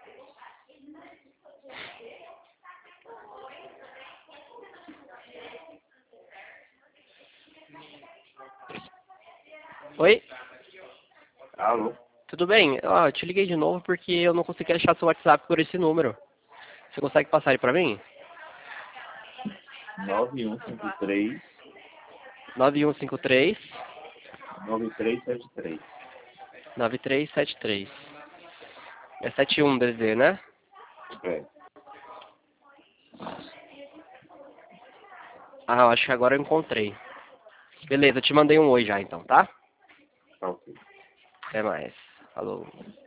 Oi? Alô? Tudo bem? Ó, eu te liguei de novo porque eu não consegui achar seu WhatsApp por esse número. Você consegue passar ele pra mim? 9153 9153 9373. 9373. É 71 DZ, né? É, Ah, eu acho que agora eu encontrei. Beleza, eu te mandei um oi já então, tá? tá ok. Até mais. Falou.